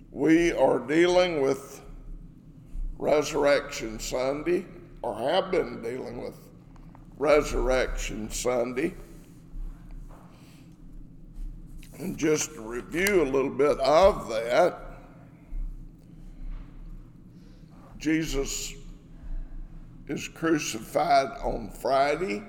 We are dealing with Resurrection Sunday, or have been dealing with Resurrection Sunday. And just to review a little bit of that, Jesus is crucified on Friday.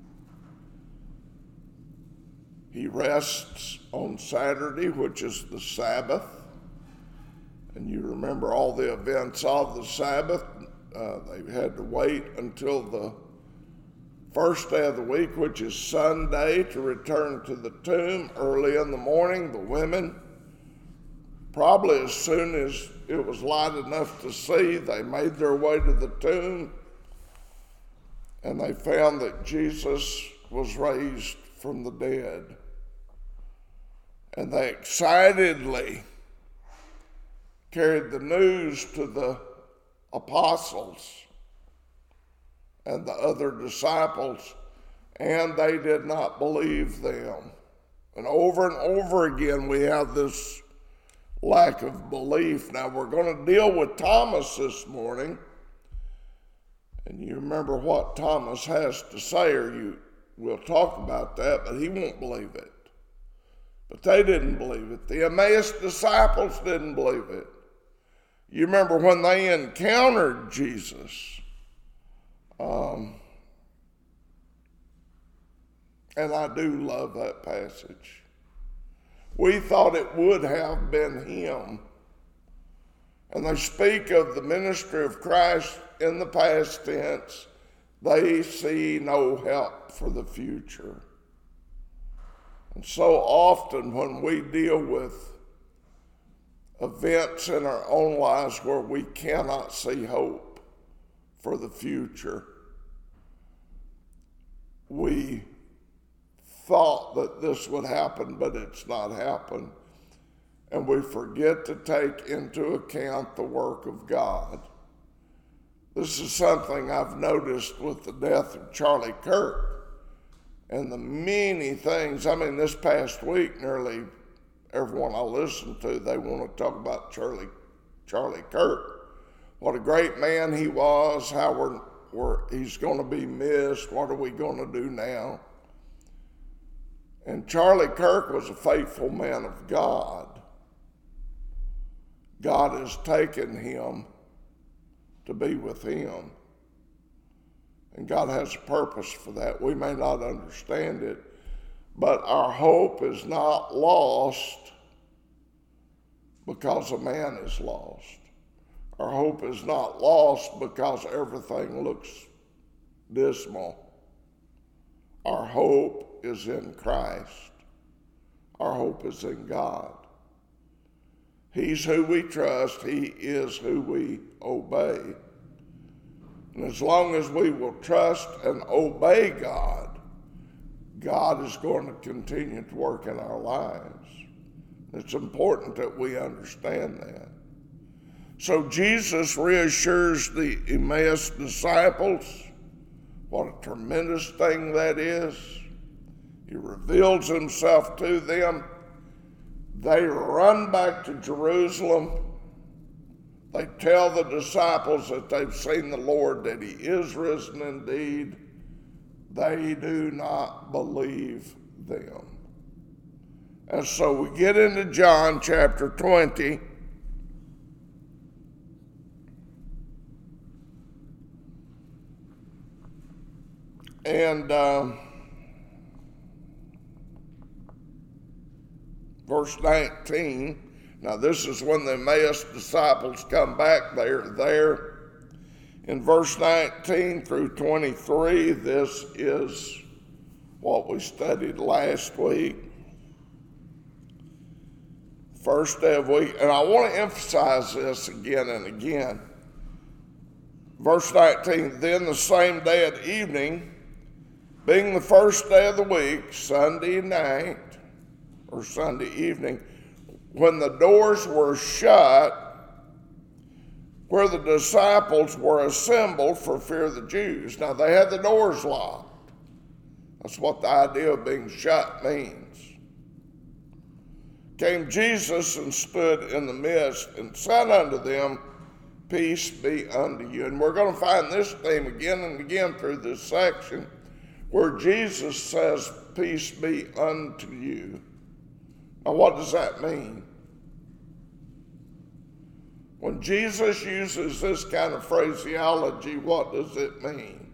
He rests on Saturday, which is the Sabbath. And you remember all the events of the Sabbath. They had to wait until the first day of the week, which is Sunday, to return to the tomb early in the morning. The women, probably as soon as it was light enough to see, they made their way to the tomb, and they found that Jesus was raised from the dead. And they excitedly carried the news to the apostles and the other disciples, and they did not believe them. And over again, we have this lack of belief. Now, we're going to deal with Thomas this morning, and you remember what Thomas has to say, or we'll talk about that, but he won't believe it. But they didn't believe it. The Emmaus disciples didn't believe it. You remember when they encountered Jesus, and I do love that passage. We thought it would have been him. And they speak of the ministry of Christ in the past tense. They see no help for the future. And so often when we deal with events in our own lives where we cannot see hope for the future, we thought that this would happen, but it's not happened. And we forget to take into account the work of God. This is something I've noticed with the death of Charlie Kirk and the many things. I mean, this past week, nearly everyone I listen to, they want to talk about Charlie Kirk. What a great man he was, how he's going to be missed, what are we going to do now? And Charlie Kirk was a faithful man of God. God has taken him to be with him. And God has a purpose for that. We may not understand it, but our hope is not lost because a man is lost. Our hope is not lost because everything looks dismal. Our hope is in Christ. Our hope is in God. He's who we trust. He is who we obey. And as long as we will trust and obey God, God is going to continue to work in our lives. It's important that we understand that. So Jesus reassures the Emmaus disciples. What a tremendous thing that is. He reveals himself to them. They run back to Jerusalem. They tell the disciples that they've seen the Lord, that he is risen indeed. They do not believe them. And so we get into John chapter 20. And verse 19. Now this is when the Emmaus disciples come back. They're there. In verse 19 through 23, this is what we studied last week. First day of week. And I want to emphasize this again and again. Verse 19, then the same day at evening, being the first day of the week, Sunday night, or Sunday evening, when the doors were shut, where the disciples were assembled for fear of the Jews. Now, they had the doors locked. That's what the idea of being shut means. came Jesus and stood in the midst and said unto them, Peace be unto you. And we're going to find this theme again and again through this section where Jesus says, Peace be unto you. Now, what does that mean? When Jesus uses this kind of phraseology, what does it mean?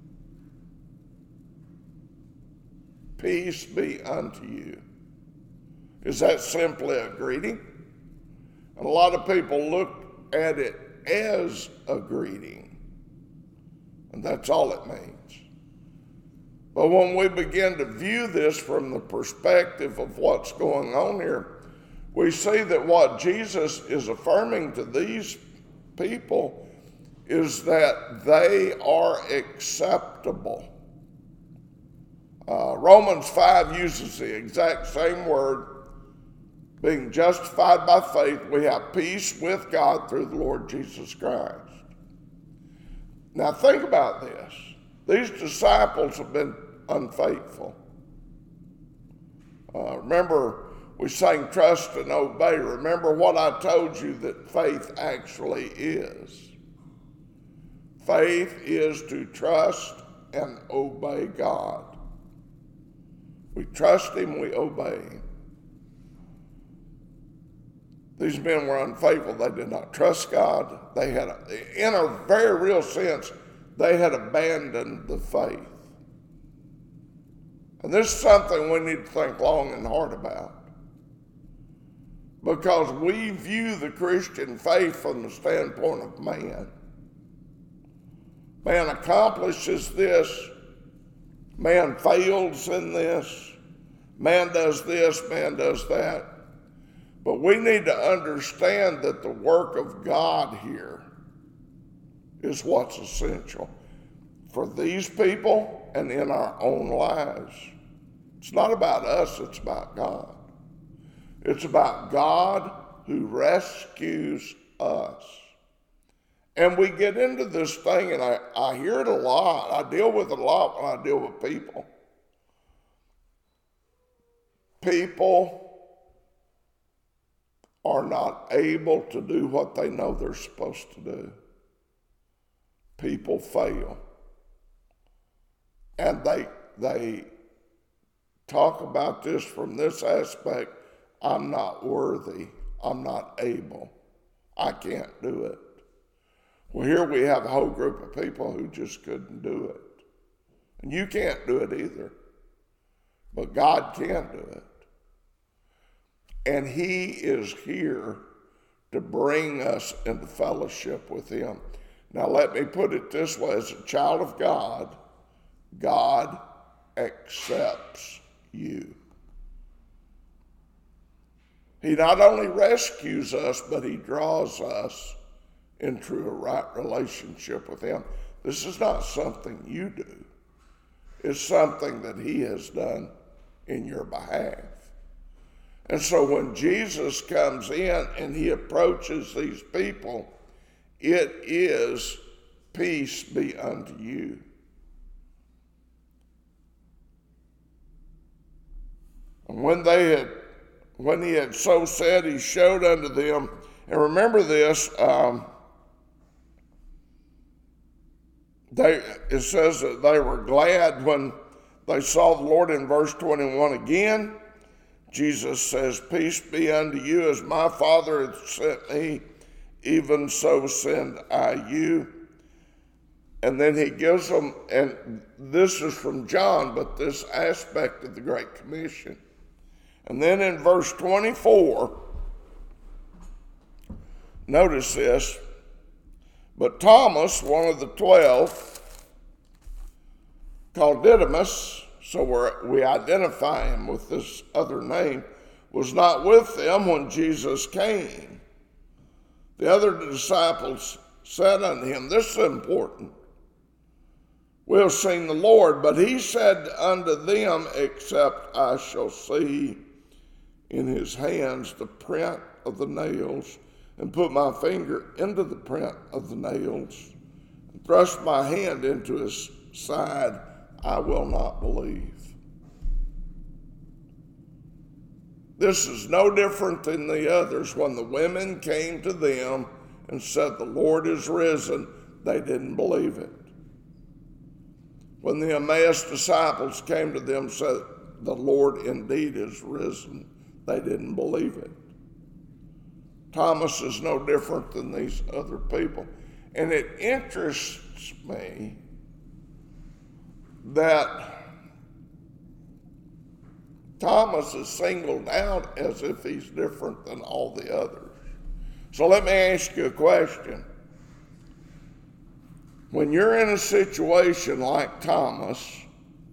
Peace be unto you. Is that simply a greeting? And a lot of people look at it as a greeting, and that's all it means. But when we begin to view this from the perspective of what's going on here, we see that what Jesus is affirming to these people is that they are acceptable. Romans 5 uses the exact same word. Being justified by faith, we have peace with God through the Lord Jesus Christ. Now think about this. These disciples have been unfaithful. Remember, we sang trust and obey. Remember what I told you that faith actually is. Faith is to trust and obey God. We trust Him, we obey Him. These men were unfaithful. They did not trust God. They had, in a very real sense, they had abandoned the faith. And this is something we need to think long and hard about. Because we view the Christian faith from the standpoint of man. Man accomplishes this. Man fails in this. Man does this. Man does that. But we need to understand that the work of God here is what's essential for these people and in our own lives. It's not about us, it's about God. It's about God who rescues us. And we get into this thing, and I hear it a lot. I deal with it a lot when I deal with people. People are not able to do what they know they're supposed to do. People fail. And they talk about this from this aspect. I'm not worthy. I'm not able. I can't do it. Well, here we have a whole group of people who just couldn't do it. And you can't do it either. But God can do it. And He is here to bring us into fellowship with Him. Now let me put it this way. As a child of God, God accepts you. He not only rescues us, but He draws us into a right relationship with Him. This is not something you do. It's something that He has done in your behalf. And so when Jesus comes in and He approaches these people, it is peace be unto you. And when He had so said, He showed unto them, and remember this, it says that they were glad when they saw the Lord in verse 21 again. Jesus says, Peace be unto you, as my Father hath sent me, even so send I you. And then He gives them, and this is from John, but this aspect of the Great Commission. And then in verse 24, notice this, but Thomas, one of the 12, called Didymus, so we identify him with this other name, was not with them when Jesus came. The other disciples said unto him, this is important, we have seen the Lord. But he said unto them, except I shall see in His hands the print of the nails, and put my finger into the print of the nails, and thrust my hand into His side, I will not believe. This is no different than the others. When the women came to them and said, "The Lord is risen," they didn't believe it. When the Emmaus disciples came to them and said, "The Lord indeed is risen," they didn't believe it. Thomas is no different than these other people. And it interests me that Thomas is singled out as if he's different than all the others. So let me ask you a question. When you're in a situation like Thomas,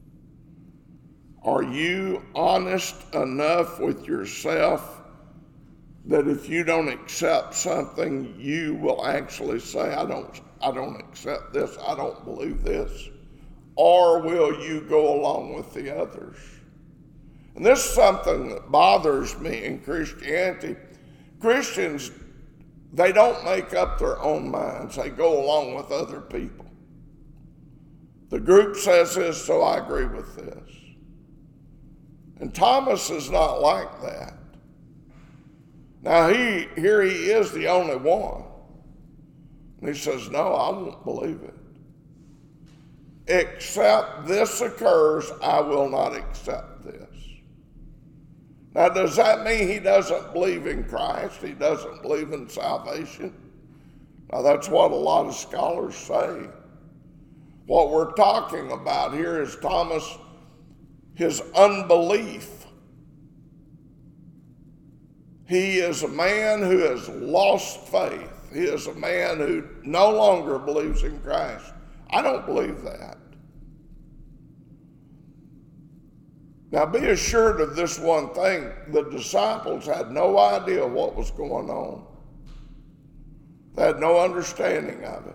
are you honest enough with yourself that if you don't accept something, you will actually say, I don't accept this, I don't believe this? Or will you go along with the others? And this is something that bothers me in Christianity. Christians, they don't make up their own minds. They go along with other people. The group says this, so I agree with this. And Thomas is not like that. Now, here he is the only one. And he says, no, I won't believe it. Except this occurs, I will not accept this. Now, does that mean he doesn't believe in Christ? He doesn't believe in salvation? Now, that's what a lot of scholars say. What we're talking about here is Thomas, his unbelief. He is a man who has lost faith. He is a man who no longer believes in Christ. I don't believe that. Now be assured of this one thing. The disciples had no idea what was going on. They had no understanding of it.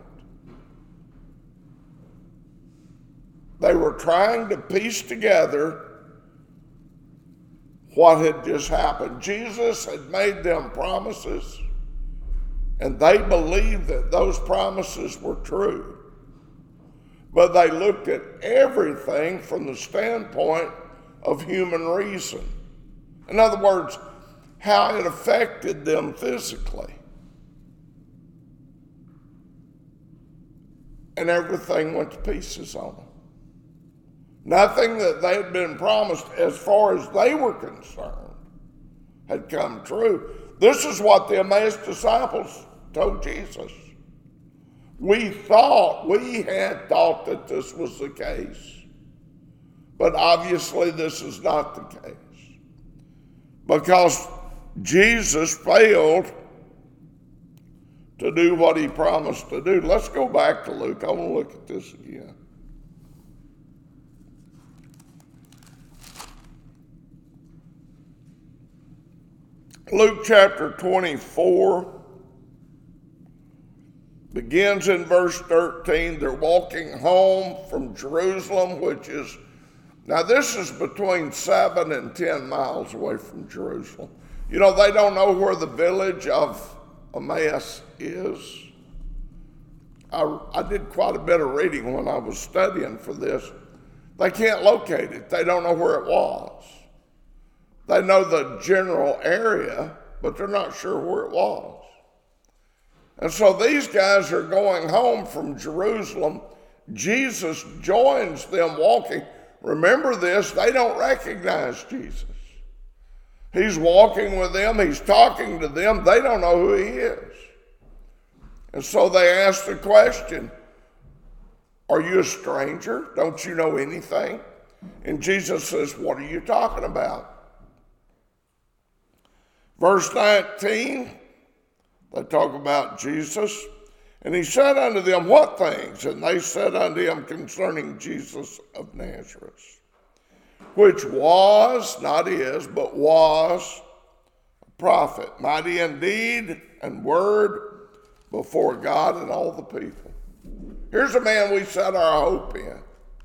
They were trying to piece together what had just happened. Jesus had made them promises, and they believed that those promises were true. But they looked at everything from the standpoint of human reason. In other words, how it affected them physically. And everything went to pieces on them. Nothing that they had been promised, as far as they were concerned, had come true. This is what the Emmaus disciples told Jesus. We had thought that this was the case. But obviously this is not the case. Because Jesus failed to do what he promised to do. Let's go back to Luke. I want to look at this again. Luke chapter 24 begins in verse 13. They're walking home from Jerusalem, which is, now this is between 7 and 10 miles away from Jerusalem. You know, they don't know where the village of Emmaus is. I did quite a bit of reading when I was studying for this. They can't locate it. They don't know where it was. They know the general area, but they're not sure where it was. And so these guys are going home from Jerusalem. Jesus joins them walking. Remember this, they don't recognize Jesus. He's walking with them, he's talking to them, they don't know who he is. And so they ask the question, are you a stranger? Don't you know anything? And Jesus says, what are you talking about? Verse 19, they talk about Jesus. And he said unto them, what things? And they said unto him concerning Jesus of Nazareth, which was, not is, but was a prophet, mighty in deed and word before God and all the people. Here's a man we set our hope in.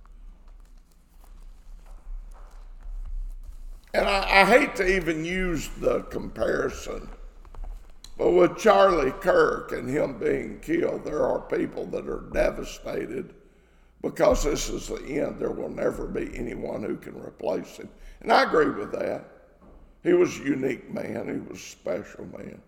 And I hate to even use the comparison, but with Charlie Kirk and him being killed, there are people that are devastated because this is the end. There will never be anyone who can replace him. And I agree with that. He was a unique man. He was a special man.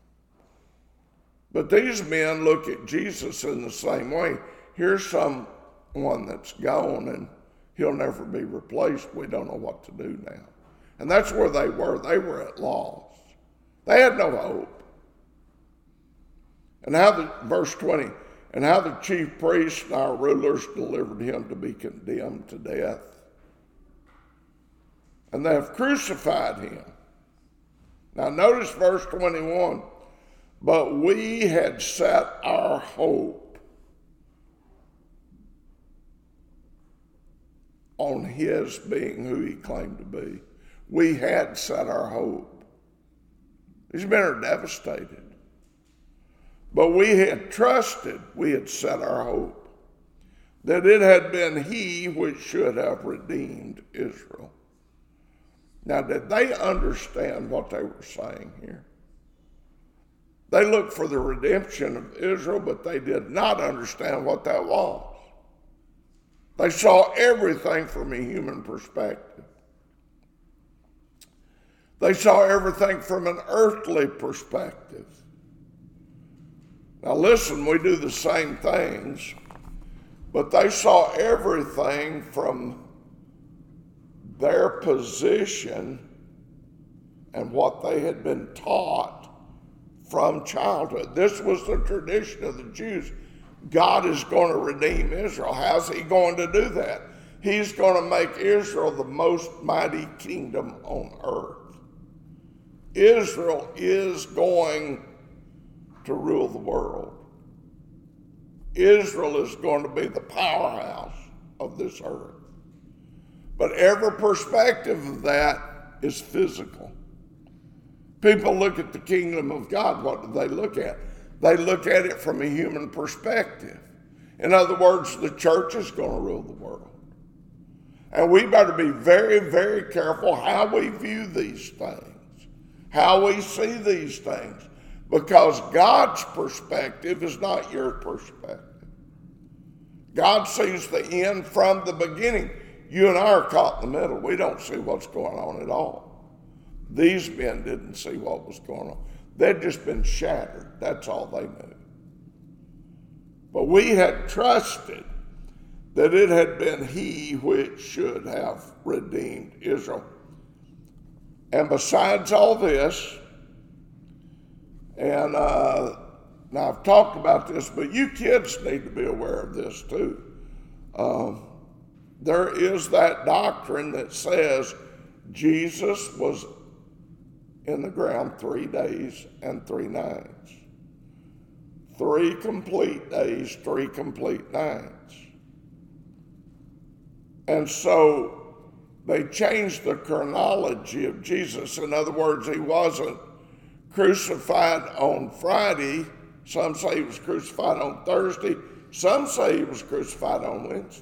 But these men look at Jesus in the same way. Here's someone that's gone and he'll never be replaced. We don't know what to do now. And that's where they were. They were at loss. They had no hope. And verse 20, and how the chief priests and our rulers delivered him to be condemned to death. And they have crucified him. Now notice verse 21. But we had set our hope on his being who he claimed to be. We had set our hope. These men are devastated. But we had trusted, we had set our hope, that it had been he which should have redeemed Israel. Now, did they understand what they were saying here? They looked for the redemption of Israel, but they did not understand what that was. They saw everything from a human perspective. They saw everything from an earthly perspective. Now listen, we do the same things, but they saw everything from their position and what they had been taught from childhood. This was the tradition of the Jews. God is going to redeem Israel. How's he going to do that? He's going to make Israel the most mighty kingdom on earth. Israel is going to rule the world. Israel is going to be the powerhouse of this earth. But every perspective of that is physical. People look at the kingdom of God. What do they look at? They look at it from a human perspective. In other words, the church is going to rule the world. And we better be very, very careful how we view these things, how we see these things, because God's perspective is not your perspective. God sees the end from the beginning. You and I are caught in the middle. We don't see what's going on at all. These men didn't see what was going on. They'd just been shattered. That's all they knew. But we had trusted that it had been he which should have redeemed Israel. And besides all this, and now I've talked about this, but you kids need to be aware of this too. There is that doctrine that says Jesus was in the ground 3 days and 3 nights. 3 complete days, 3 complete nights. And so they changed the chronology of Jesus. In other words, he wasn't crucified on Friday. Some say he was crucified on Thursday. Some say he was crucified on Wednesday.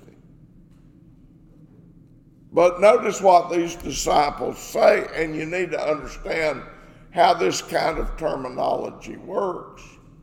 But notice what these disciples say, and you need to understand how this kind of terminology works.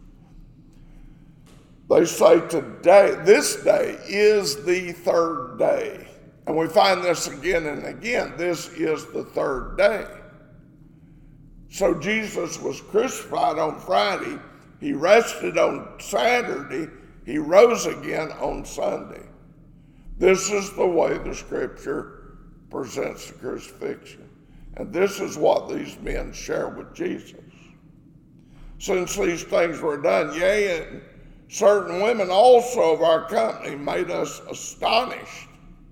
They say today, this day is the 3rd day. And we find this again and again. This is the 3rd day. So Jesus was crucified on Friday. He rested on Saturday. He rose again on Sunday. This is the way the scripture presents the crucifixion. And this is what these men share with Jesus. Since these things were done, yea, and certain women also of our company made us astonished,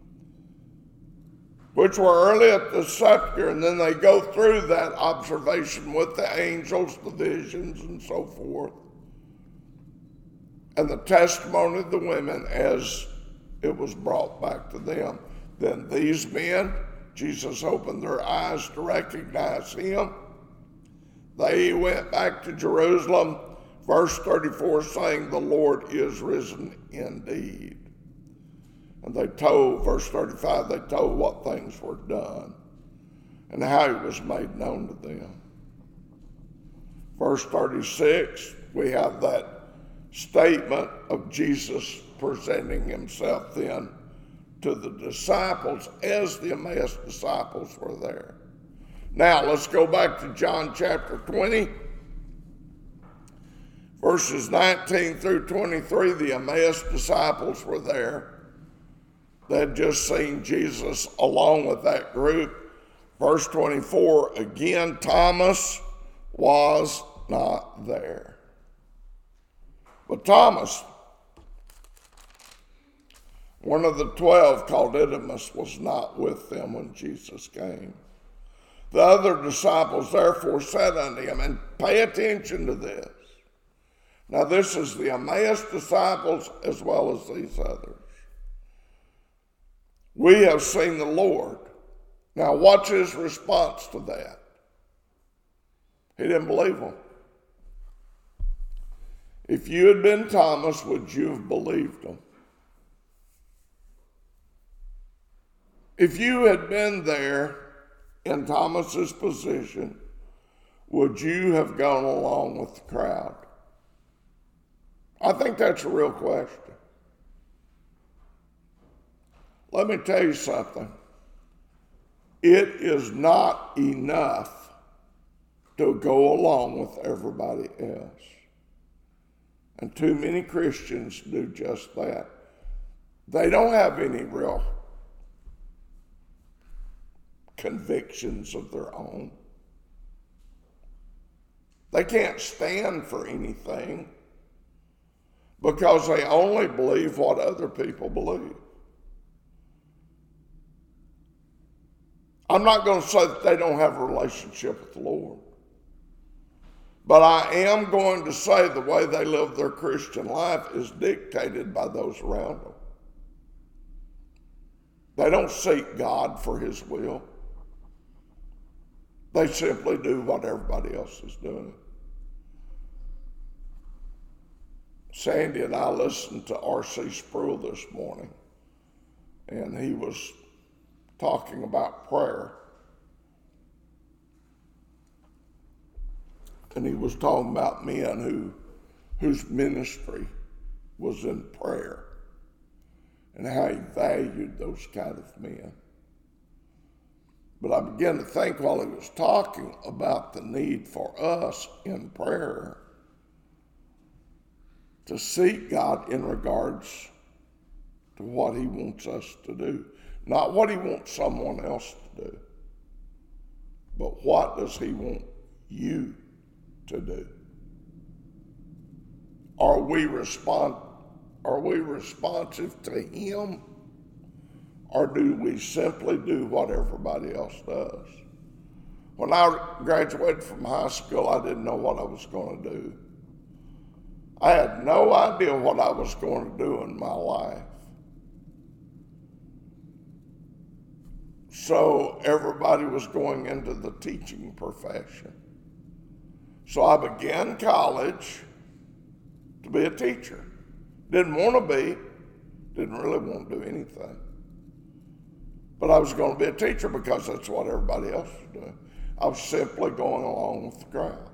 which were early at the sepulchre. And then they go through that observation with the angels, the visions, and so forth, and the testimony of the women as it was brought back to them. Then these men, Jesus opened their eyes to recognize him. They went back to Jerusalem, verse 34, saying, the Lord is risen indeed. And they told, verse 35, they told what things were done and how he was made known to them. Verse 36, we have that statement of Jesus presenting himself then to the disciples as the Emmaus disciples were there. Now, let's go back to John chapter 20, verses 19 through 23. The Emmaus disciples were there. They had just seen Jesus along with that group. Verse 24, again, Thomas was not there. But Thomas, one of the 12 called Didymus, was not with them when Jesus came. The other disciples therefore said unto him, and pay attention to this. Now this is the Emmaus disciples as well as these others. We have seen the Lord. Now watch his response to that. He didn't believe him. If you had been Thomas, would you have believed him? If you had been there in Thomas's position, would you have gone along with the crowd? I think that's a real question. Let me tell you something. It is not enough to go along with everybody else. And too many Christians do just that. They don't have any real convictions of their own. They can't stand for anything because they only believe what other people believe. I'm not going to say that they don't have a relationship with the Lord, but I am going to say the way they live their Christian life is dictated by those around them. They don't seek God for his will. They simply do what everybody else is doing. Sandy and I listened to R.C. Sproul this morning, and he was talking about prayer. And he was talking about men whose ministry was in prayer and how he valued those kind of men. But I began to think while he was talking about the need for us in prayer to seek God in regards to what he wants us to do. Not what he wants someone else to do, but what does he want you to do? Are we responsive to him? Or do we simply do what everybody else does? When I graduated from high school, I didn't know what I was going to do. I had no idea what I was going to do in my life. So everybody was going into the teaching profession. So I began college to be a teacher. Didn't want to be, didn't really want to do anything. But I was going to be a teacher because that's what everybody else was doing. I was simply going along with the crowd.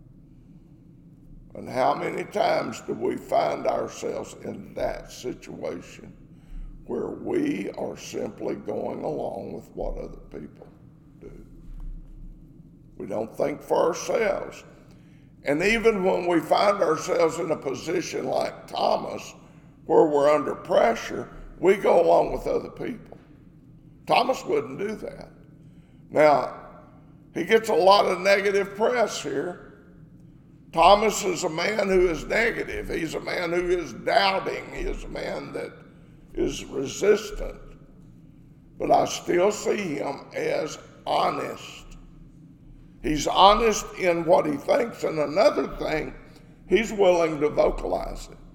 And how many times do we find ourselves in that situation where we are simply going along with what other people do? We don't think for ourselves. And even when we find ourselves in a position like Thomas, where we're under pressure, we go along with other people. Thomas wouldn't do that. Now, he gets a lot of negative press here. Thomas is a man who is negative. He's a man who is doubting. He is a man that is resistant. But I still see him as honest. He's honest in what he thinks. And another thing, he's willing to vocalize it.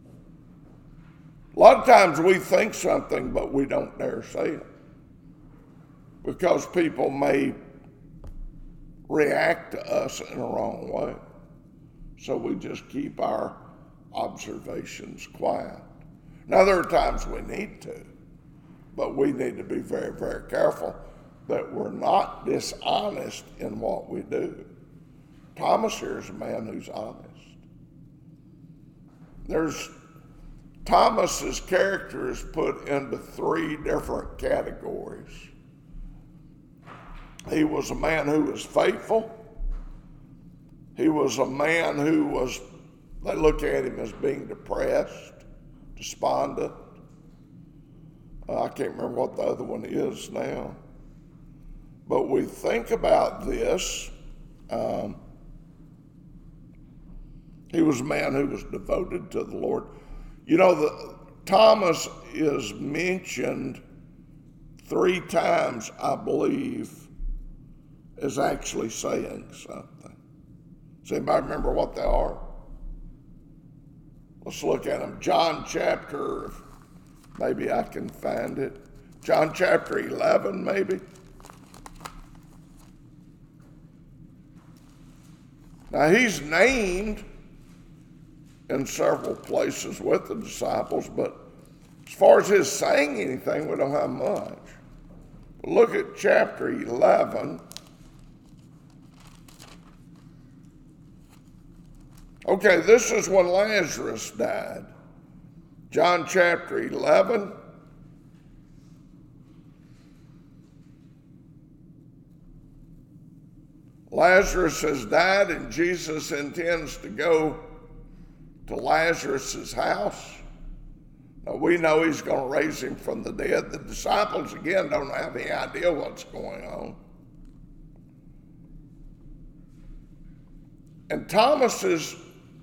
A lot of times we think something, but we don't dare say it, because people may react to us in a wrong way. So we just keep our observations quiet. Now, there are times we need to, but we need to be very, very careful that we're not dishonest in what we do. Thomas here is a man who's honest. Thomas's character is put into three different categories. He was a man who was faithful. He was a man who was, they look at him as being depressed, despondent. I can't remember what the other one is now. But we think about this. He was a man who was devoted to the Lord. You know, Thomas is mentioned 3 times, I believe, as actually saying something. Does anybody remember what they are? Let's look at them. John chapter, maybe I can find it. John chapter 11, maybe. Now, he's named in several places with the disciples, but as far as his saying anything, we don't have much. But look at chapter 11. Okay, this is when Lazarus died. John chapter 11. Lazarus has died, and Jesus intends to go to Lazarus' house. Now, we know he's going to raise him from the dead. The disciples, again, don't have any idea what's going on. And Thomas's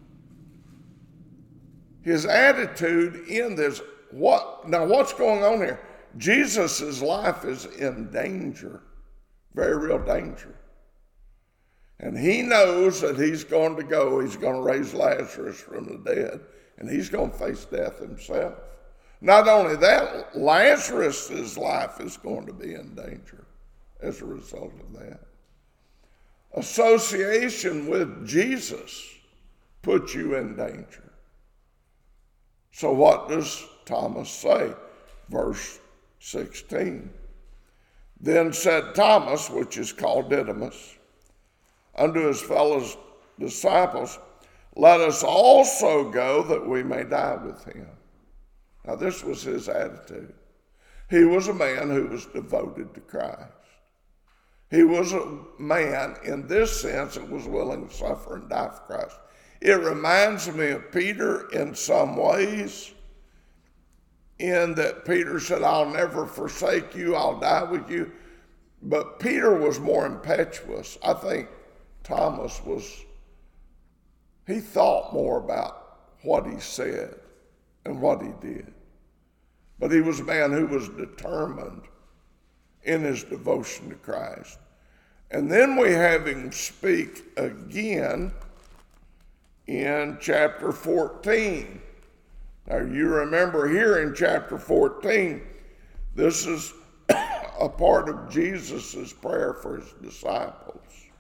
his attitude in this, what's going on here? Jesus' life is in danger, very real danger. And he knows that he's going to raise Lazarus from the dead, and he's going to face death himself. Not only that, Lazarus' life is going to be in danger as a result of that. Association with Jesus puts you in danger. So what does Thomas say? Verse 16. Then said Thomas, which is called Didymus, unto his fellow disciples, let us also go that we may die with him. Now, this was his attitude. He was a man who was devoted to Christ. He was a man, in this sense, that was willing to suffer and die for Christ. It reminds me of Peter in some ways, in that Peter said, I'll never forsake you, I'll die with you. But Peter was more impetuous. I think Thomas he thought more about what he said and what he did. But he was a man who was determined in his devotion to Christ. And then we have him speak again in chapter 14. Now, you remember here in chapter 14, this is a part of Jesus' prayer for his disciples.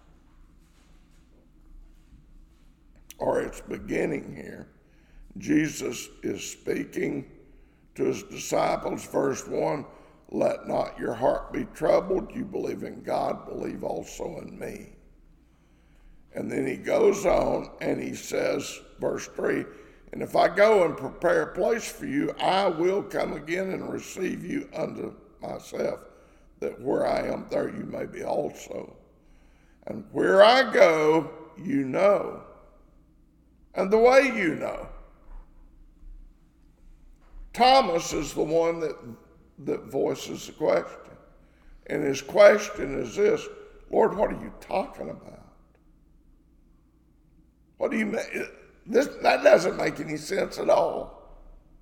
Or it's beginning here. Jesus is speaking to his disciples, verse 1, let not your heart be troubled. You believe in God, believe also in me. And then he goes on and he says, verse 3, and if I go and prepare a place for you, I will come again and receive you unto myself, that where I am, there you may be also. And where I go, you know, and the way you know. Thomas is the one that voices the question. And his question is this, Lord, what are you talking about? What do you mean? That doesn't make any sense at all.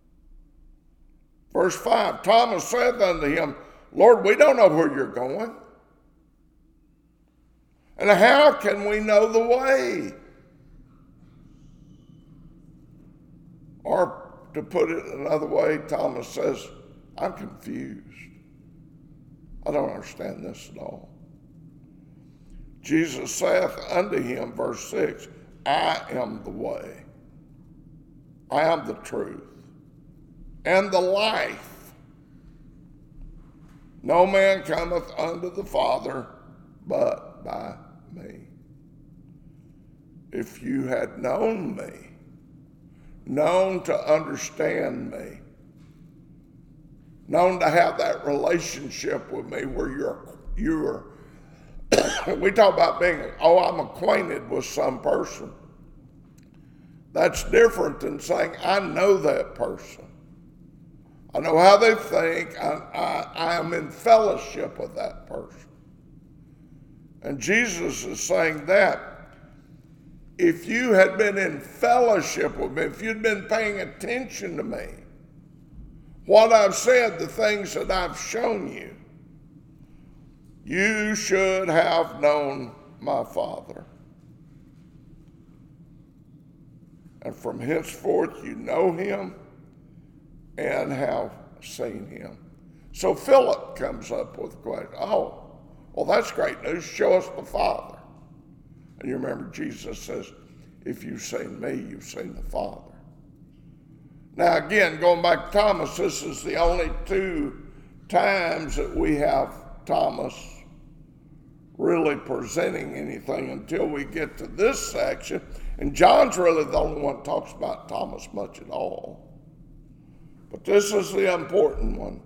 Verse 5, Thomas said unto him, Lord, we don't know where you're going. And how can we know the way? Or to put it another way, Thomas says, I'm confused. I don't understand this at all. Jesus saith unto him, verse 6, I am the way, I am the truth, and the life. No man cometh unto the Father but by me. If you had known me, known to understand me, known to have that relationship with me where you're We talk about being, I'm acquainted with some person. That's different than saying, I know that person. I know how they think. I am in fellowship with that person. And Jesus is saying that if you had been in fellowship with me, if you'd been paying attention to me, what I've said, the things that I've shown you, you should have known my Father. And from henceforth you know him and have seen him. So Philip comes up with a question. Well, that's great news. Show us the Father. And you remember Jesus says, if you've seen me, you've seen the Father. Now again, going back to Thomas, this is the only 2 times that we have Thomas really presenting anything until we get to this section. And John's really the only one that talks about Thomas much at all. But this is the important one.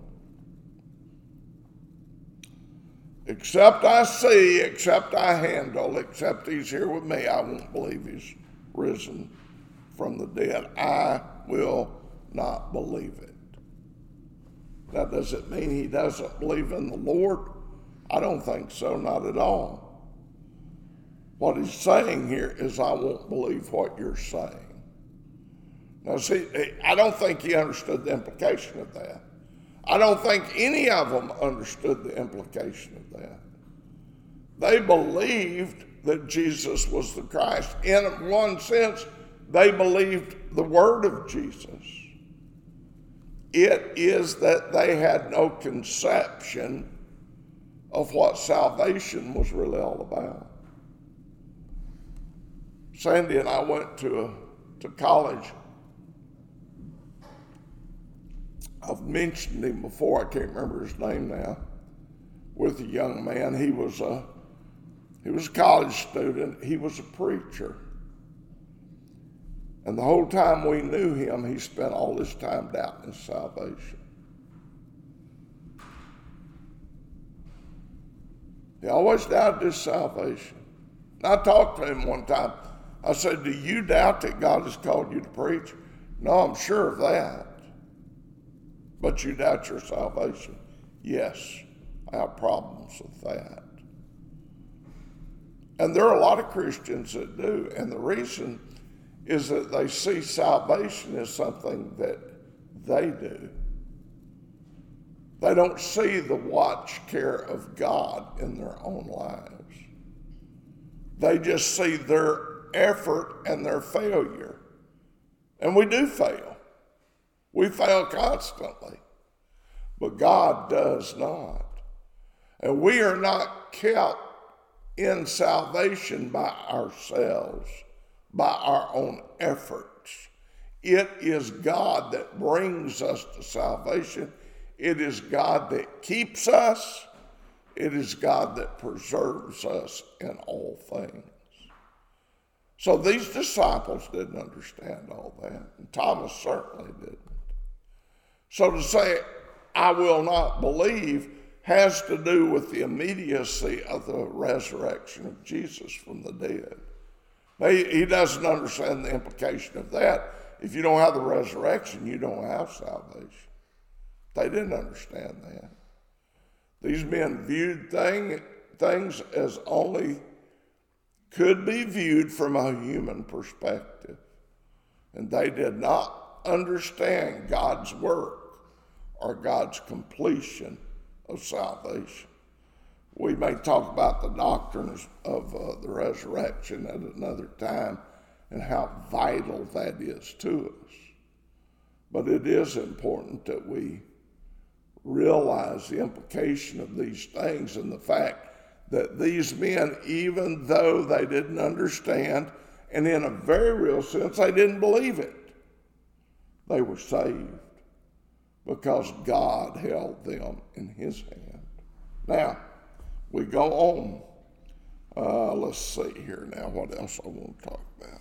Except I see, except I handle, except he's here with me, I won't believe he's risen from the dead. I will not believe it. Now, does it mean he doesn't believe in the Lord? I don't think so, not at all. What he's saying here is, I won't believe what you're saying. Now, see, I don't think he understood the implication of that. I don't think any of them understood the implication of that. They believed that Jesus was the Christ. In one sense, they believed the word of Jesus. It is that they had no conception of what salvation was really all about. Sandy and I went to college. I've mentioned him before, I can't remember his name now, with a young man. He was a college student, he was a preacher. And the whole time we knew him, he spent all his time doubting his salvation. He always doubted his salvation. And I talked to him one time. I said, do you doubt that God has called you to preach? No, I'm sure of that. But you doubt your salvation? Yes, I have problems with that. And there are a lot of Christians that do. And the reason is that they see salvation as something that they do. They don't see the watch care of God in their own lives. They just see their effort and their failure. And we do fail. We fail constantly. But God does not. And we are not kept in salvation by ourselves, by our own efforts. It is God that brings us to salvation. It is God that keeps us. It is God that preserves us in all things. So these disciples didn't understand all that, and Thomas certainly didn't. So to say, I will not believe, has to do with the immediacy of the resurrection of Jesus from the dead. He doesn't understand the implication of that. If you don't have the resurrection, you don't have salvation. They didn't understand that. These men viewed things as only could be viewed from a human perspective. And they did not understand God's work or God's completion of salvation. We may talk about the doctrines of the resurrection at another time and how vital that is to us. But it is important that we realize the implication of these things and the fact that these men, even though they didn't understand, and in a very real sense, they didn't believe it, they were saved because God held them in his hand. Now, we go on. Let's see here now what else I want to talk about.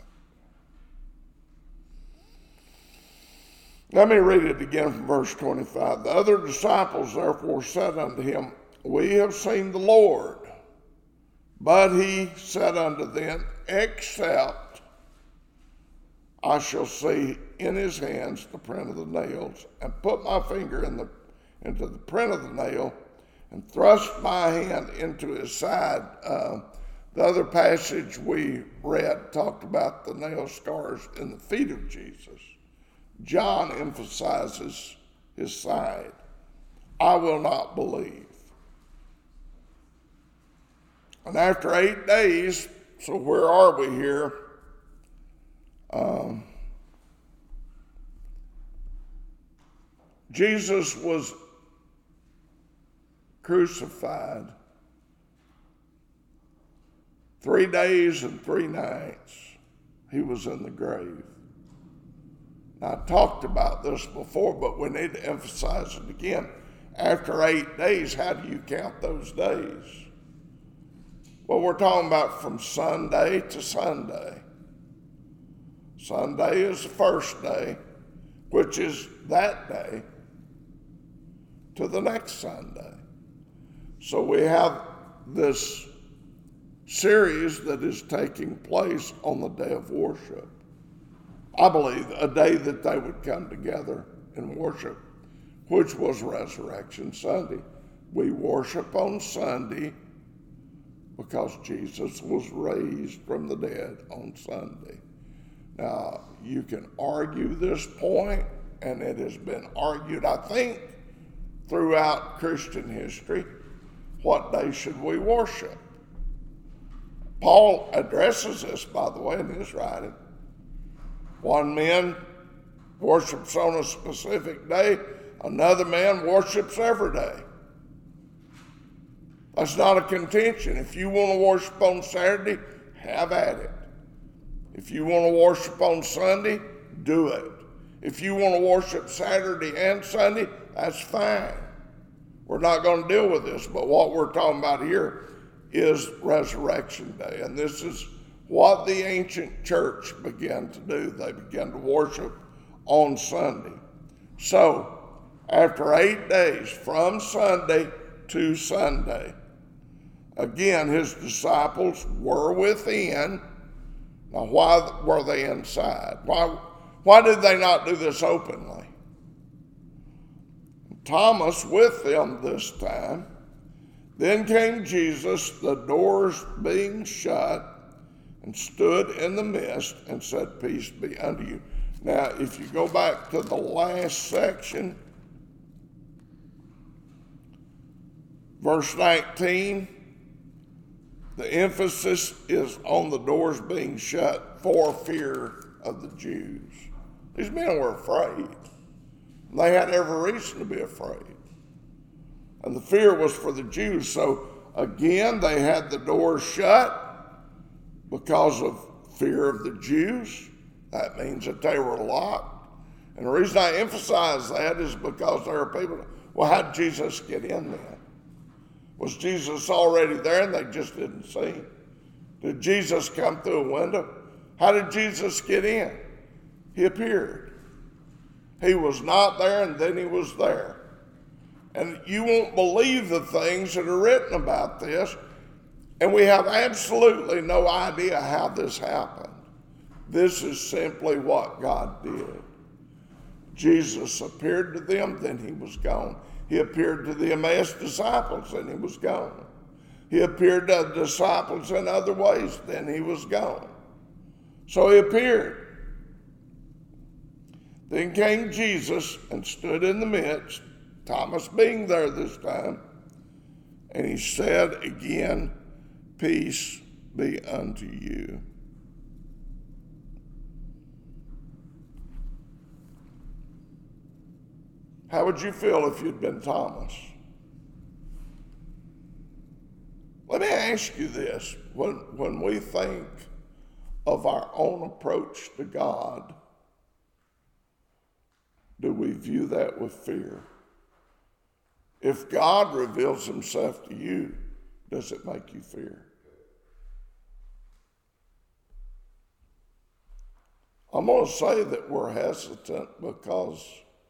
Let me read it again from verse 25. The other disciples therefore said unto him, we have seen the Lord. But he said unto them, except I shall see in his hands the print of the nails, and put my finger into the print of the nail, and thrust my hand into his side. The other passage we read talked about the nail scars in the feet of Jesus. John emphasizes his side. I will not believe. And after 8 days, so where are we here? Jesus was crucified 3 days and 3 nights. He was in the grave. Now, I talked about this before, but we need to emphasize it again. After 8 days, how do you count those days? Well, we're talking about from Sunday to Sunday. Sunday is the first day, which is that day, to the next Sunday. So we have this series that is taking place on the day of worship. I believe a day that they would come together and worship, which was Resurrection Sunday. We worship on Sunday because Jesus was raised from the dead on Sunday. Now, you can argue this point, and it has been argued, I think, throughout Christian history. What day should we worship? Paul addresses this, by the way, in his writing. One man worships on a specific day, another man worships every day. That's not a contention. If you want to worship on Saturday, have at it. If you want to worship on Sunday, do it. If you want to worship Saturday and Sunday, that's fine. We're not going to deal with this, but what we're talking about here is Resurrection Day. And this is what the ancient church began to do. They began to worship on Sunday. So, after 8 days, from Sunday to Sunday, again, his disciples were within. Now, why were they inside? Why did they not do this openly? Thomas with them this time. Then came Jesus, the doors being shut, and stood in the midst and said, peace be unto you. Now, if you go back to the last section, verse 19, the emphasis is on the doors being shut for fear of the Jews. These men were afraid. They had every reason to be afraid. And the fear was for the Jews. So again, they had the doors shut because of fear of the Jews. That means that they were locked. And the reason I emphasize that is because there are people, well, how did Jesus get in then? Was Jesus already there and they just didn't see him? Did Jesus come through a window? How did Jesus get in? He appeared. He was not there and then he was there. And you won't believe the things that are written about this. And we have absolutely no idea how this happened. This is simply what God did. Jesus appeared to them, then he was gone. He appeared to the Emmaus disciples, then he was gone. He appeared to the disciples in other ways, then he was gone. So he appeared. Then came Jesus and stood in the midst, Thomas being there this time, and he said again, peace be unto you. How would you feel if you'd been Thomas? Let me ask you this. When we think of our own approach to God, do we view that with fear? If God reveals himself to you, does it make you fear? I'm going to say that we're hesitant because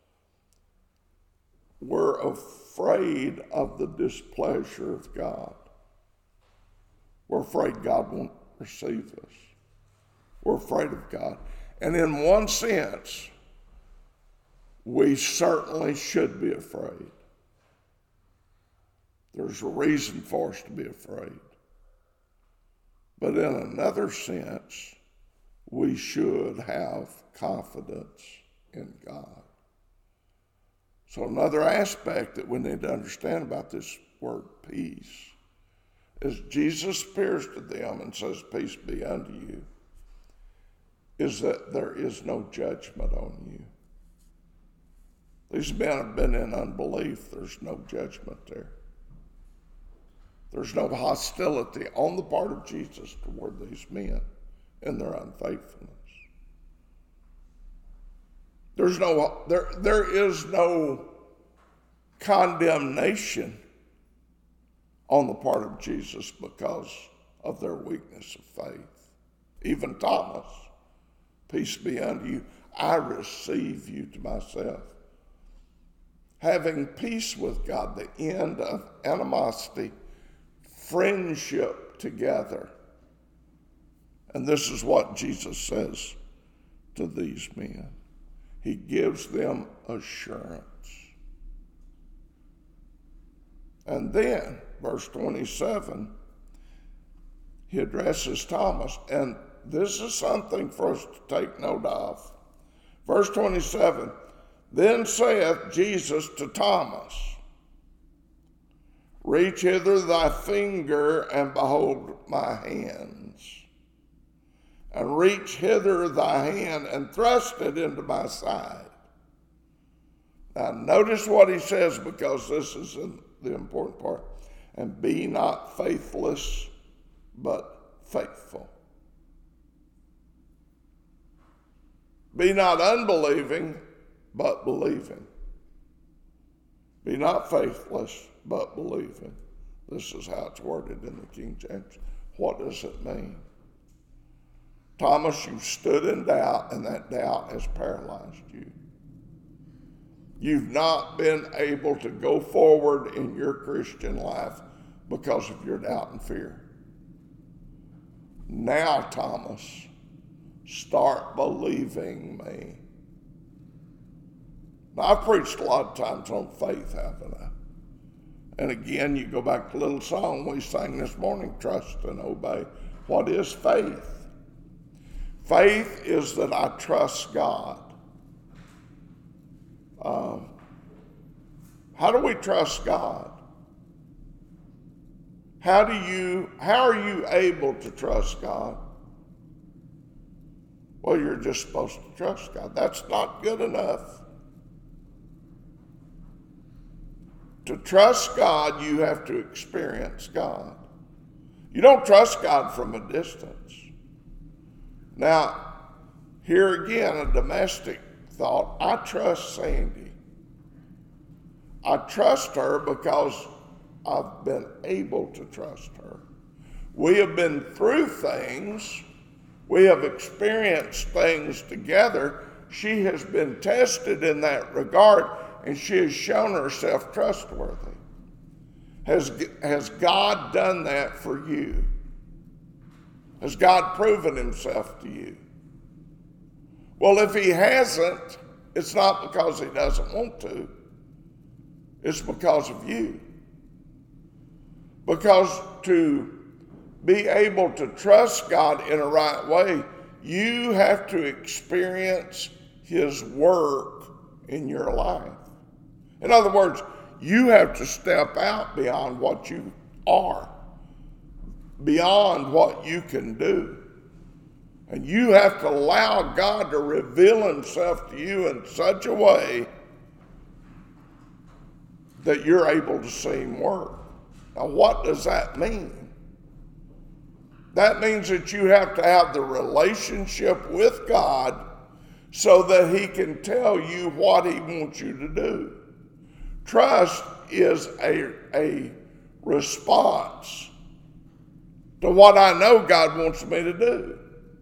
we're afraid of the displeasure of God. We're afraid God won't receive us. We're afraid of God. And in one sense, we certainly should be afraid. There's a reason for us to be afraid. But in another sense, we should have confidence in God. So another aspect that we need to understand about this word peace is Jesus appears to them and says, peace be unto you, is that there is no judgment on you. These men have been in unbelief. There's no judgment there. There's no hostility on the part of Jesus toward these men and their unfaithfulness. There is no condemnation on the part of Jesus because of their weakness of faith. Even Thomas, peace be unto you, I receive you to myself. Having peace with God, the end of animosity, friendship together. And this is what Jesus says to these men. He gives them assurance. And then, verse 27, he addresses Thomas, and this is something for us to take note of. Verse 27, then saith Jesus to Thomas, reach hither thy finger, and behold my hands. And reach hither thy hand, and thrust it into my side. Now notice what he says, because this is the important part. And be not faithless, but faithful. Be not unbelieving, but believing. Be not faithless, but believing. This is how it's worded in the King James. What does it mean? Thomas, you've stood in doubt, and that doubt has paralyzed you. You've not been able to go forward in your Christian life because of your doubt and fear. Now, Thomas, start believing me. Now, I've preached a lot of times on faith, haven't I? And again, you go back to the little song we sang this morning, trust and obey. What is faith? Faith is that I trust God. How do we trust God? How are you able to trust God? Well, you're just supposed to trust God. That's not good enough. To trust God, you have to experience God. You don't trust God from a distance. Now, here again, a domestic thought. I trust Sandy. I trust her because I've been able to trust her. We have been through things. We have experienced things together. She has been tested in that regard, and she has shown herself trustworthy. Has God done that for you? Has God proven himself to you? Well, if he hasn't, it's not because he doesn't want to. It's because of you. Because to be able to trust God in a right way, you have to experience his work in your life. In other words, you have to step out beyond what you are, beyond what you can do. And you have to allow God to reveal himself to you in such a way that you're able to see him work. Now, what does that mean? That means that you have to have the relationship with God so that he can tell you what he wants you to do. Trust is a response to what I know God wants me to do.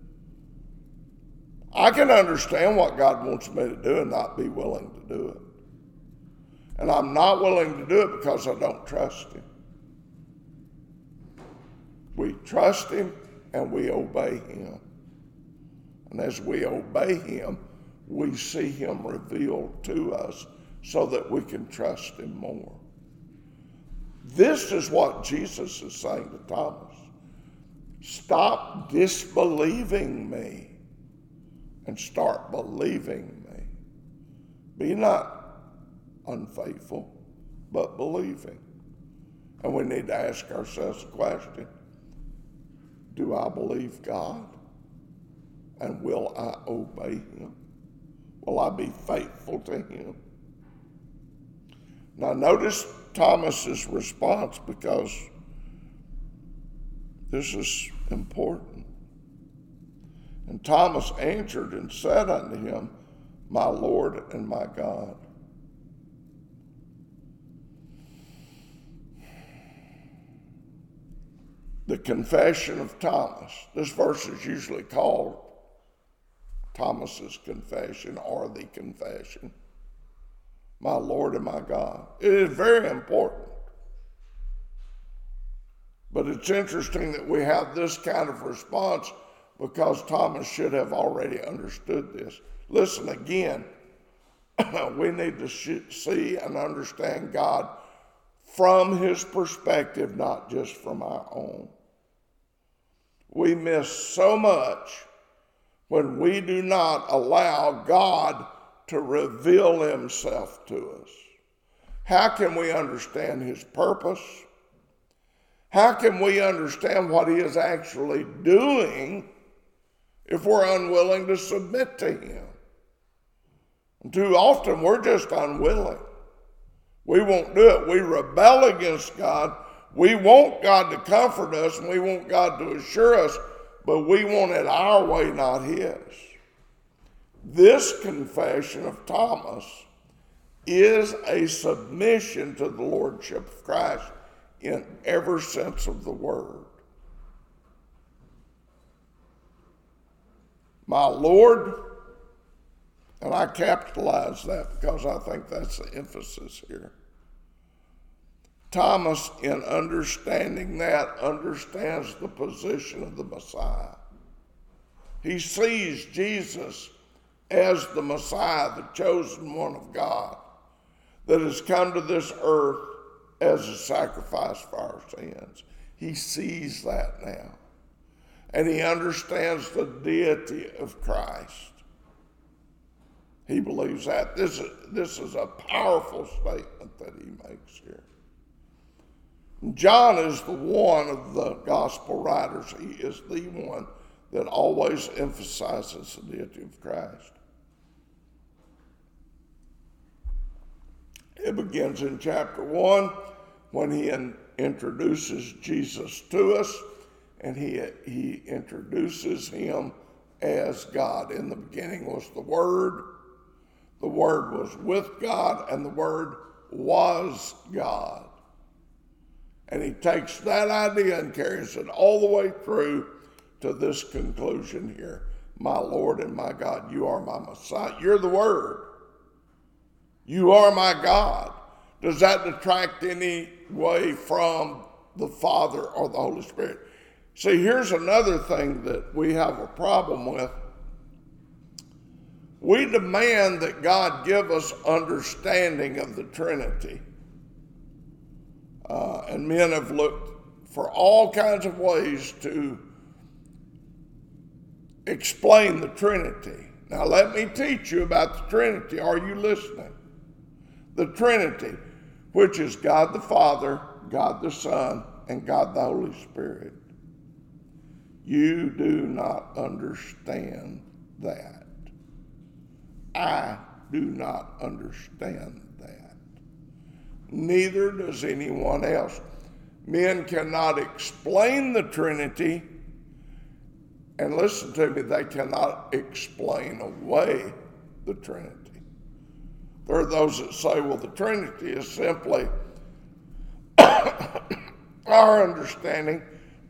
I can understand what God wants me to do and not be willing to do it. And I'm not willing to do it because I don't trust him. We trust him and we obey him. And as we obey him, we see him revealed to us so that we can trust him more. This is what Jesus is saying to Thomas. Stop disbelieving me and start believing me. Be not unfaithful, but believing. And we need to ask ourselves the question, do I believe God? And will I obey him? Will I be faithful to him? Now notice Thomas's response, because this is important. And Thomas answered and said unto him, My Lord and my God. The confession of Thomas. This verse is usually called Thomas's confession or the confession. My Lord and my God. It is very important. But it's interesting that we have this kind of response because Thomas should have already understood this. Listen again. We need to see and understand God from his perspective, not just from our own. We miss so much when we do not allow God to reveal himself to us. How can we understand his purpose? How can we understand what he is actually doing if we're unwilling to submit to him? And too often we're just unwilling. We won't do it. We rebel against God. We want God to comfort us and we want God to assure us, but we want it our way, not his. This confession of Thomas is a submission to the Lordship of Christ in every sense of the word. My Lord, and I capitalize that because I think that's the emphasis here. Thomas, in understanding that, understands the position of the Messiah. He sees Jesus as the Messiah, the chosen one of God, that has come to this earth as a sacrifice for our sins. He sees that now. And he understands the deity of Christ. He believes that. This is a powerful statement that he makes here. John is the one of the gospel writers. He is the one that always emphasizes the deity of Christ. It begins in chapter 1 when he introduces Jesus to us, and he introduces him as God. In the beginning was the Word was with God, and the Word was God. And he takes that idea and carries it all the way through to this conclusion here. My Lord and my God, you are my Messiah. You're the Word. You are my God. Does that detract any way from the Father or the Holy Spirit? See, here's another thing that we have a problem with. We demand that God give us understanding of the Trinity. And men have looked for all kinds of ways to explain the Trinity. Now let me teach you about the Trinity. Are you listening? The Trinity, which is God the Father, God the Son, and God the Holy Spirit. You do not understand that. I do not understand that. Neither does anyone else. Men cannot explain the Trinity, and listen to me, they cannot explain away the Trinity. There are those that say, well, the Trinity is simply our understanding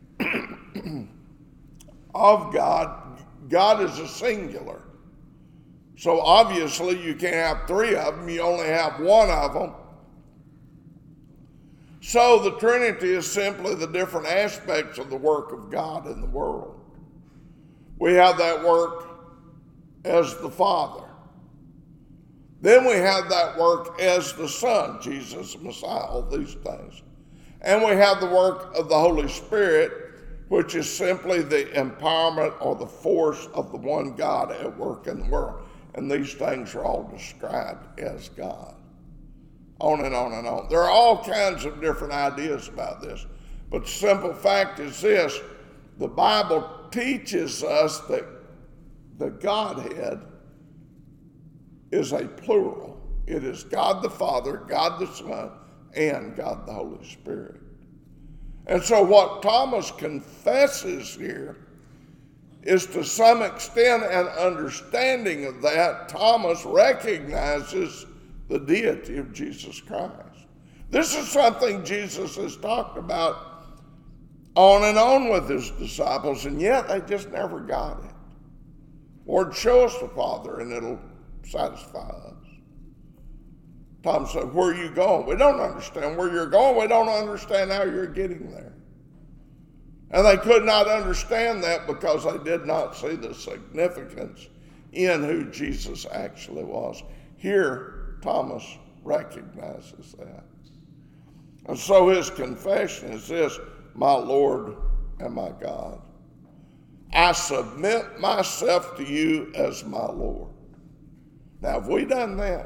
of God. God is a singular. So obviously you can't have three of them, you only have one of them. So the Trinity is simply the different aspects of the work of God in the world. We have that work as the Father. Then we have that work as the Son, Jesus, Messiah, all these things. And we have the work of the Holy Spirit, which is simply the empowerment or the force of the one God at work in the world. And these things are all described as God. On and on and on. There are all kinds of different ideas about this. But the simple fact is this: the Bible teaches us that the Godhead is a plural. It is God the Father, God the Son, and God the Holy Spirit. And so what Thomas confesses here is, to some extent, an understanding of that. Thomas recognizes the deity of Jesus Christ. This is something Jesus has talked about on and on with his disciples, and yet they just never got it. Lord, show us the Father and it'll satisfy us. Thomas said, where are you going? We don't understand where you're going. We don't understand how you're getting there. And they could not understand that because they did not see the significance in who Jesus actually was. Here, Thomas recognizes that. And so his confession is this: my Lord and my God. I submit myself to you as my Lord. Now, have we done that?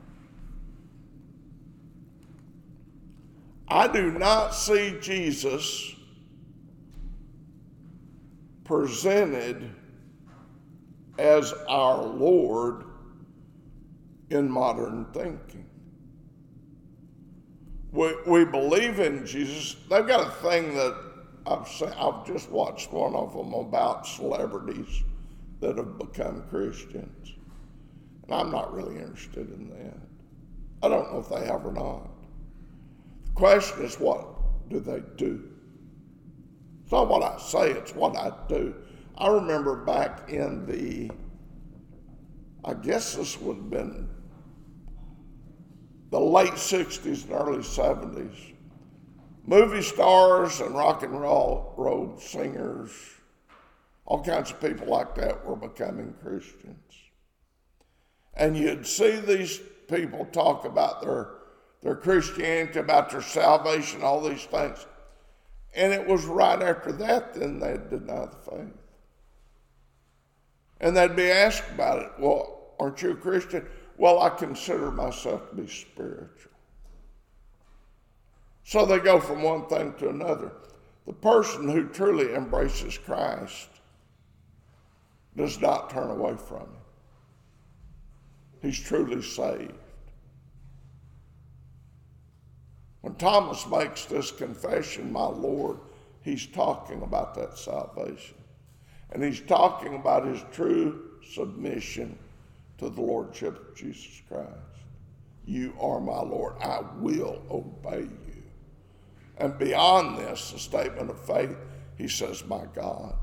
I do not see Jesus presented as our Lord in modern thinking. We believe in Jesus. They've got a thing that I've just watched one of them about celebrities that have become Christians. And I'm not really interested in that. I don't know if they have or not. The question is, what do they do? It's not what I say, it's what I do. I remember back in I guess this would have been the late 60s and early 70s. Movie stars and rock and roll singers, all kinds of people like that were becoming Christians. And you'd see these people talk about their Christianity, about their salvation, all these things. And it was right after that, then they'd deny the faith. And they'd be asked about it. Well, aren't you a Christian? Well, I consider myself to be spiritual. So they go from one thing to another. The person who truly embraces Christ does not turn away from him. He's truly saved. When Thomas makes this confession, my Lord, he's talking about that salvation. And he's talking about his true submission to the Lordship of Jesus Christ. You are my Lord. I will obey you. And beyond this, the statement of faith, he says, my God.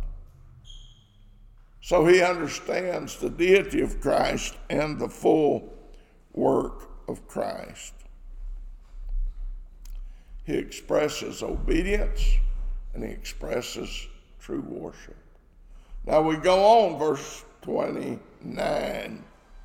So he understands the deity of Christ and the full work of Christ. He expresses obedience and he expresses true worship. Now we go on, verse 29.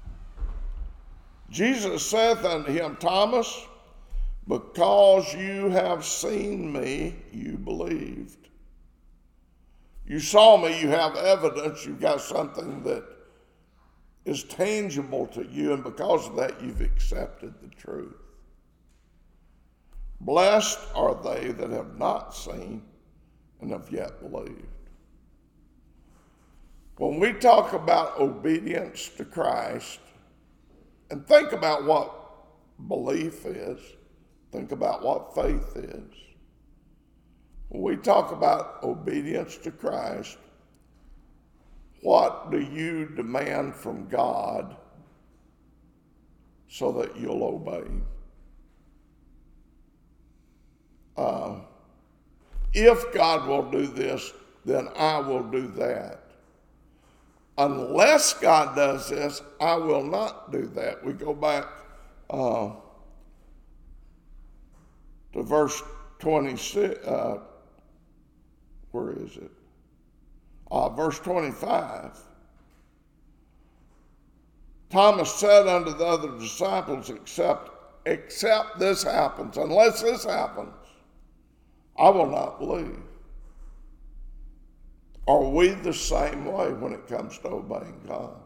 Jesus saith unto him, Thomas, because you have seen me, you believed. You saw me, you have evidence, you've got something that is tangible to you, and because of that, you've accepted the truth. Blessed are they that have not seen and have yet believed. When we talk about obedience to Christ, and think about what belief is, think about what faith is. When we talk about obedience to Christ, what do you demand from God so that you'll obey him? If God will do this, then I will do that. Unless God does this, I will not do that. We go back to verse 26, where is it? Verse 25. Thomas said unto the other disciples, except this happens, unless this happens, I will not believe. Are we the same way when it comes to obeying God?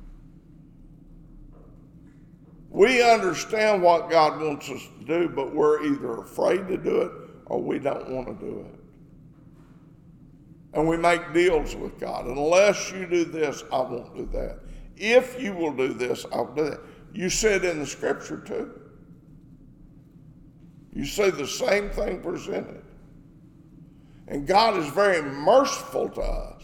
We understand what God wants us to do, but we're either afraid to do it or we don't want to do it. And we make deals with God. Unless you do this, I won't do that. If you will do this, I'll do that. You said in the scripture too. You say the same thing presented. And God is very merciful to us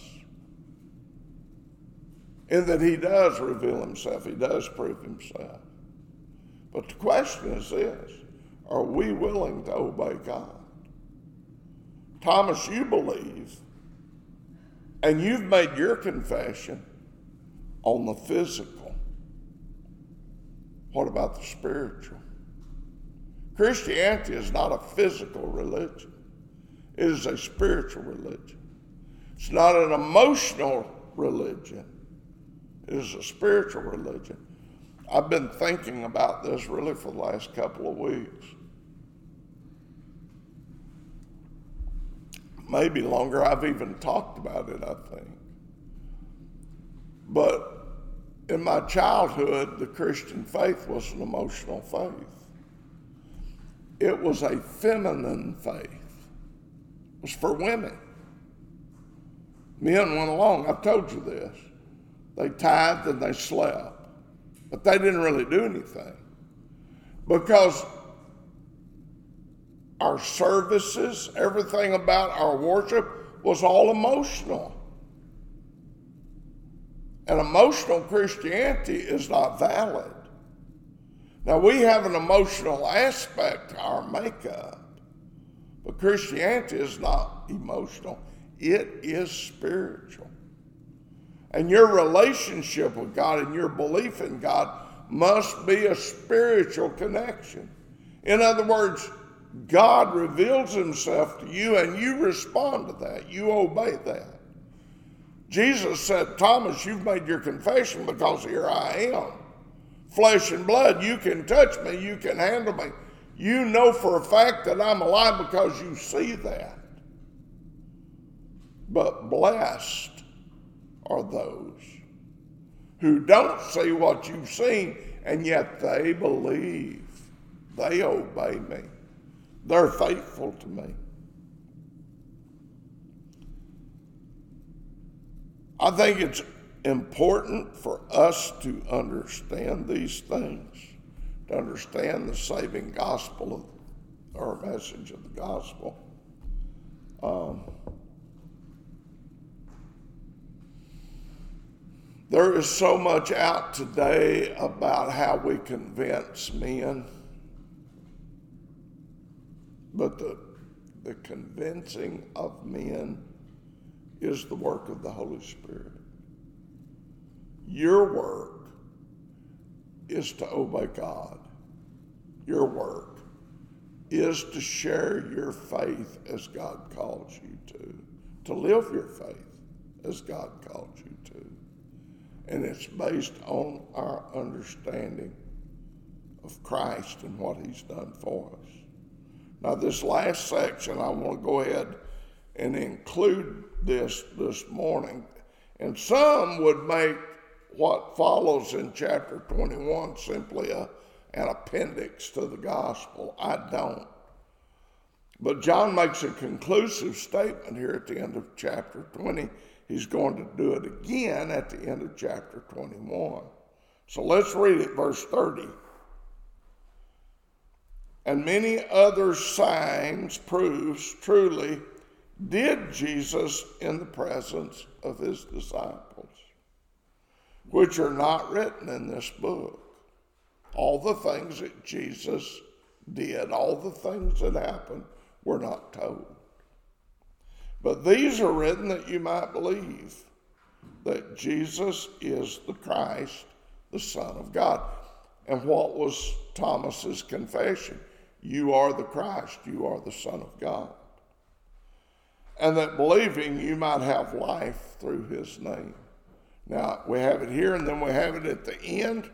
in that he does reveal himself. He does prove himself. But the question is this: are we willing to obey God? Thomas, you believe, and you've made your confession on the physical. What about the spiritual? Christianity is not a physical religion. It is a spiritual religion. It's not an emotional religion. It is a spiritual religion. I've been thinking about this really for the last couple of weeks. Maybe longer. I've even talked about it, I think. But in my childhood, the Christian faith was an emotional faith. It was a feminine faith. It was for women. Men went along. I've told you this. They tithed and they slept. But they didn't really do anything. Because our services, everything about our worship was all emotional. And emotional Christianity is not valid. Now, we have an emotional aspect to our makeup, but Christianity is not emotional. It is spiritual. And your relationship with God and your belief in God must be a spiritual connection. In other words, God reveals himself to you and you respond to that. You obey that. Jesus said, Thomas, you've made your confession because here I am. Flesh and blood, you can touch me, you can handle me. You know for a fact that I'm alive because you see that. But blessed are those who don't see what you've seen, and yet they believe. They obey me. They're faithful to me. I think it's important for us to understand these things, to understand the saving gospel or message of the gospel. There is so much out today about how we convince men, but the convincing of men is the work of the Holy Spirit. Your work is to obey God. Your work is to share your faith as God calls you to live your faith as God calls you to. And it's based on our understanding of Christ and what he's done for us. Now, this last section, I want to go ahead and include this morning. And some would make what follows in chapter 21 simply an appendix to the gospel. I don't. But John makes a conclusive statement here at the end of chapter 20. He's going to do it again at the end of chapter 21. So let's read it, verse 30. And many other signs, proofs, truly did Jesus in the presence of his disciples, which are not written in this book. All the things that Jesus did, all the things that happened, were not told. But these are written that you might believe that Jesus is the Christ, the Son of God. And what was Thomas's confession? you are the Christ, you are the Son of God. And that believing you might have life through his name. Now, we have it here, and then we have it at the end.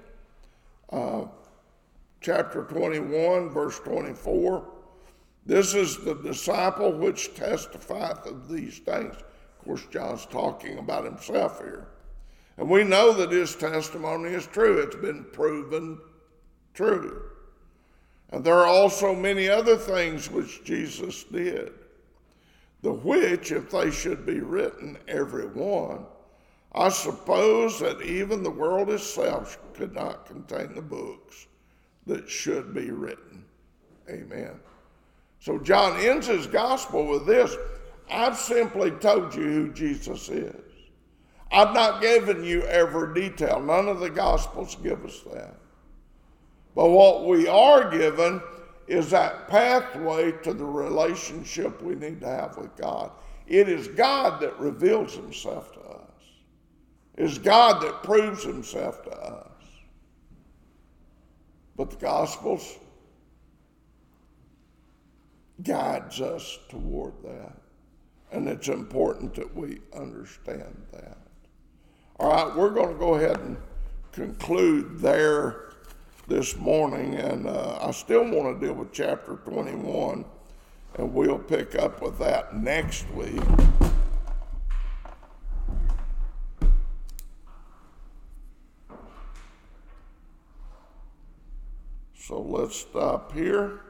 Chapter 21, verse 24. This is the disciple which testifieth of these things. Of course, John's talking about himself here. And we know that his testimony is true. It's been proven true. And there are also many other things which Jesus did, the which, if they should be written, every one, I suppose that even the world itself could not contain the books that should be written. Amen. So John ends his gospel with this: I've simply told you who Jesus is. I've not given you every detail. None of the gospels give us that. But what we are given is that pathway to the relationship we need to have with God. It is God that reveals himself to us. It is God that proves himself to us. But the Gospels guides us toward that. And it's important that we understand that. All right, we're going to go ahead and conclude there this morning. And I still want to deal with chapter 21. And we'll pick up with that next week. So let's stop here.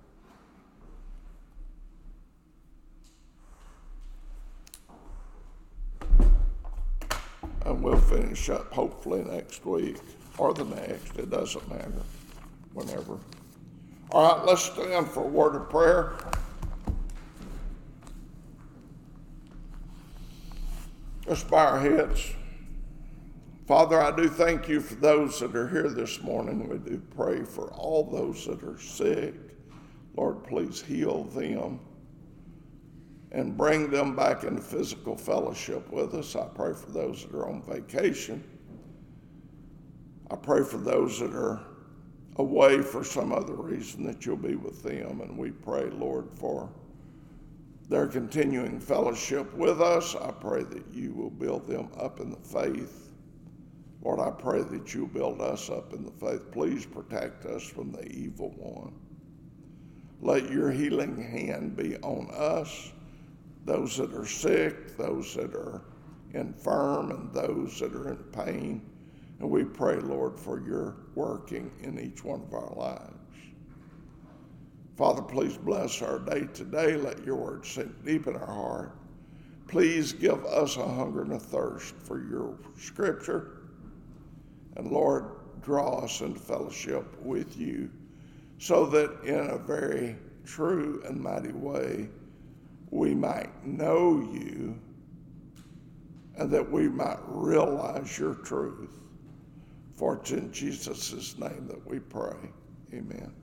And we'll finish up hopefully next week or the next. It doesn't matter. Whenever. All right, let's stand for a word of prayer. Let's bow our heads. Father, I do thank you for those that are here this morning. We do pray for all those that are sick. Lord, please heal them and bring them back into physical fellowship with us. I pray for those that are on vacation. I pray for those that are away for some other reason, that you'll be with them. And we pray, Lord, for their continuing fellowship with us. I pray that you will build them up in the faith. Lord, I pray that you build us up in the faith. Please protect us from the evil one. Let your healing hand be on us, those that are sick, those that are infirm, and those that are in pain. And we pray, Lord, for your working in each one of our lives. Father, please bless our day today. Let your word sink deep in our heart. Please give us a hunger and a thirst for your scripture. And Lord, draw us into fellowship with you so that in a very true and mighty way we might know you and that we might realize your truth. For it's in Jesus' name that we pray. Amen.